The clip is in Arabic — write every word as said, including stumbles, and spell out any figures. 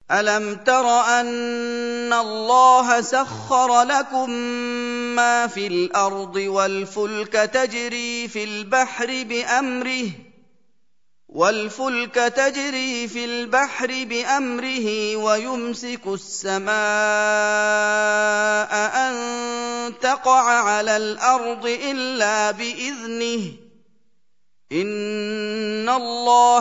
أَلَمْ تَرَ أَنَّ اللَّهَ سَخَّرَ لَكُم مَّا فِي الْأَرْضِ وَالْفُلْكَ تَجْرِي فِي الْبَحْرِ بِأَمْرِهِ وَالْفُلْكَ تَجْرِي فِي الْبَحْرِ بِأَمْرِهِ وَيُمْسِكُ السَّمَاءَ أَن تَقَعَ عَلَى الْأَرْضِ إِلَّا بِإِذْنِهِ ۗ إِنَّ اللَّهَ بِالنَّاسِ لَرَءُوفٌ رَّحِيمٌ.